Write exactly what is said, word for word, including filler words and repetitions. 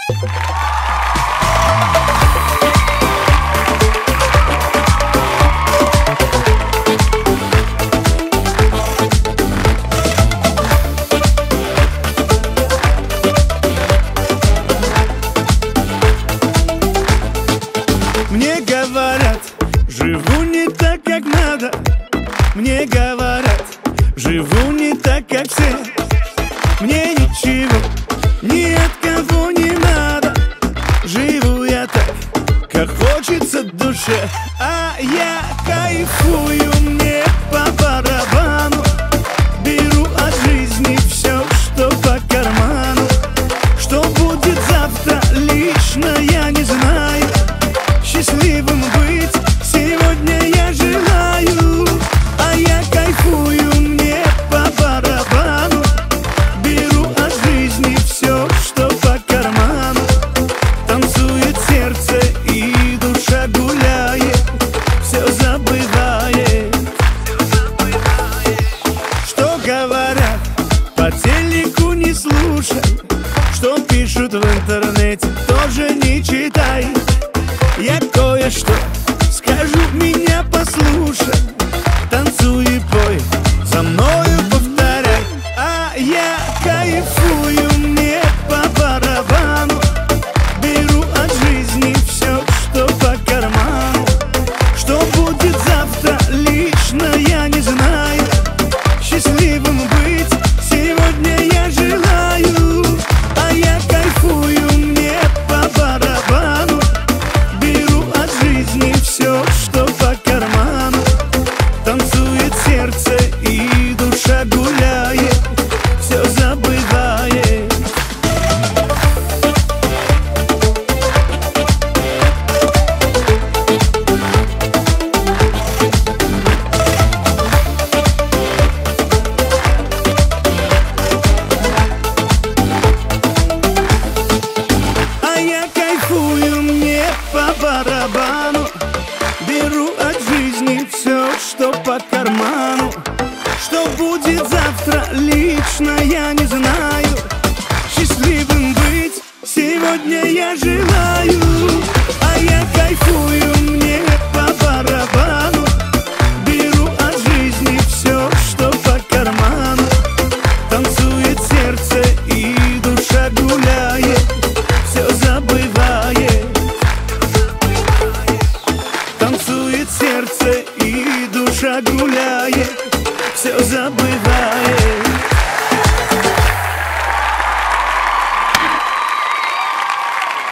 Мне говорят, живу не так, как надо. Мне говорят, живу не так, как все. Мне ничего ни от кого не надо. Живу я так, как хочется душе. А я кайфую, мне по барабану. Беру от жизни все, что по карману. Что будет завтра, лично я не знаю. Счастливым быть сегодня я желаю. А я кайфую, мне по барабану. Беру от жизни все, что по карману. Танцует сердце и душа гуляет, все забывает. Что говорят по телеку, не слушай. Что пишут в интернете, тоже не читай. Я кое-что скажу, меня послушай. Танцуй и пой, за мною повторяй. А я кайфую, мне по барабану. Беру от жизни все, что по карману. Что будет завтра, лично я не знаю. Счастливым быть сегодня я желаю. А я кайфую, мне по барабану. Все, что по карману. Танцует сердце и душа гуляет, все забывает. А я кайфую, мне по барабану. Беру от жизни все, что по карману. Что будет завтра, лично я не знаю. Счастливым быть сегодня я желаю.